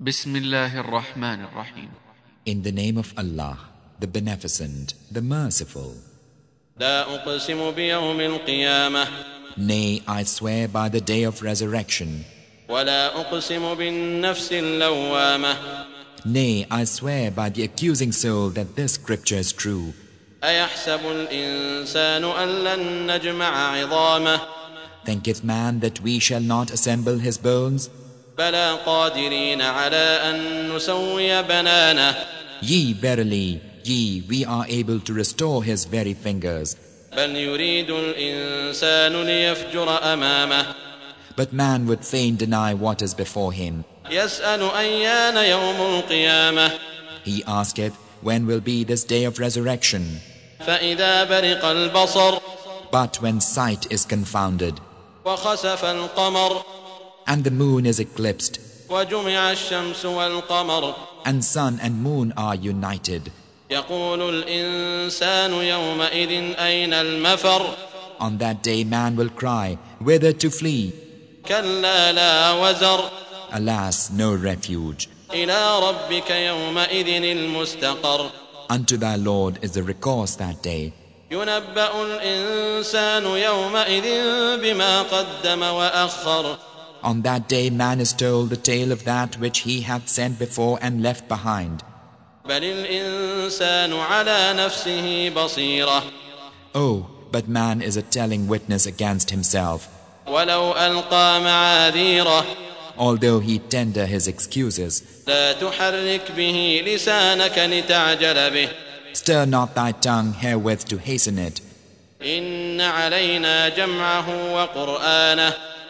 بسم الله الرحمن الرحيم. In the name of Allah, the Beneficent, the Merciful. لا أقسم بيوم القيامة. Nay, I swear by the day of resurrection. ولا أقسم بالنفس اللوامة. Nay, I swear by the accusing soul that this scripture is true. أيحسب الإنسان أن لن نجمع عظامه. Thinketh man that we shall not assemble his bones? بلى قادرين على أن نسوي بنانه. Ye, verily, ye, we are able to restore his very fingers. بل يريد الإنسان ليفجر أمامه. But man would fain deny what is before him. يسأل أيان يوم القيامة. He asketh, when will be this day of resurrection? فإذا برق البصر. But when sight is confounded, وخسف القمر. and the moon is eclipsed, وجمع الشمس والقمر. and sun and moon are united, يقول الإنسان يومئذ أين المفر. on that day man will cry, whither to flee? كلا لا وزر. Alas, no refuge. إلى ربك يومئذ المستقر. Unto thy Lord is the recourse that day. ينبأ الإنسان يومئذ بما قدم وأخر. On that day man is told the tale of that which he hath sent before and left behind. بل الإنسان على نفسه بصيرة. Oh, but man is a telling witness against himself. ولو ألقى معاذيره. Although he tender his excuses, لا تحرك به لسانك لتعجل به. stir not thy tongue herewith to hasten it. إن علينا جمعه وقرآنه.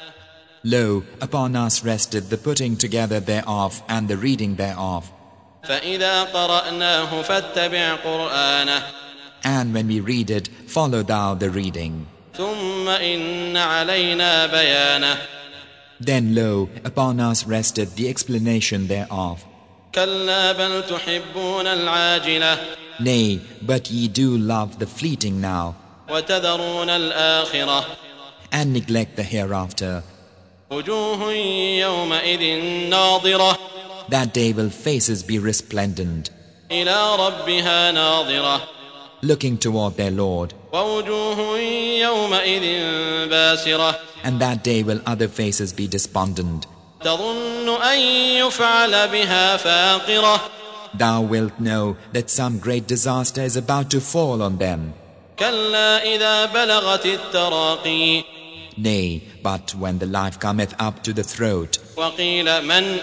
Lo, upon us rested the putting together thereof and the reading thereof. فإذا قرأناه فاتبع قرآنه. And when we read it, follow thou the reading. ثم إن علينا بيانه. Then lo, upon us rested the explanation thereof. كلا بل تحبون العاجلة. Nay, but ye do love the fleeting now, وتذرون الآخرة. and neglect the hereafter. وجوه يومئذ ناظرة. That day will faces be resplendent, إلى ربها ناظرة. looking toward their Lord. ووجوه يومئذ باسرة. And that day will other faces be despondent. تظن أن يفعل بها فاقرة. Thou wilt know that some great disaster is about to fall on them. كلا إذا بلغت التراقي. Nay, but when the life cometh up to the throat, وقيل من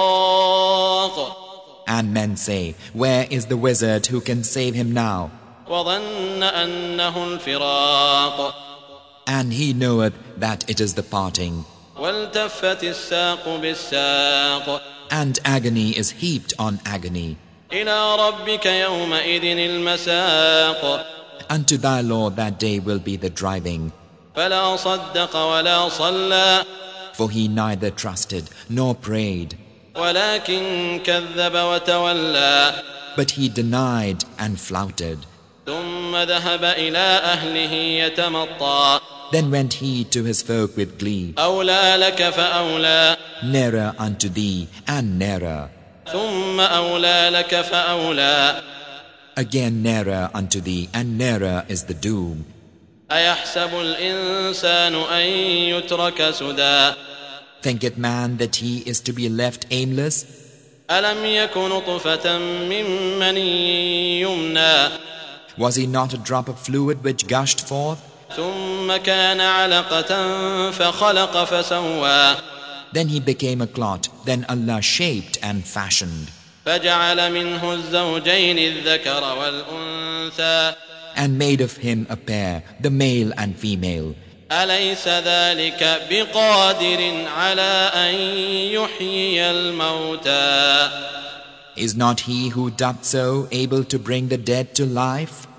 راق. and men say, where is the wizard who can save him now? وظن أنه الفراق. And he knoweth that it is the parting. والتفت الساق بالساق. And agony is heaped on agony. إلى ربك يومئذ المساق. Unto thy Lord that day will be the driving. فلا صدق ولا صلى. For he neither trusted nor prayed, ولكن كذب وتولى. but he denied and flouted. ثم ذهب إلى أهله يتمطى. Then went he to his folk with glee. أولى لك فأولى. Nearer unto thee and nearer. ثم أولى لك فأولى. Again nearer unto thee and nearer is the doom. أيحسب الإنسان أن يترك سدى. Thinketh man that he is to be left aimless? ألم يك نطفة من مني يمنى. Was he not a drop of fluid which gushed forth? ثم كان علقة فخلق فسوى. Then he became a clot, then Allah shaped and fashioned, فجعل منه الزوجين الذكر والأنثى. and made of him a pair, the male and female. أليس ذلك بقادر على أن يحيي الموتى. Is not he who doth so able to bring the dead to life?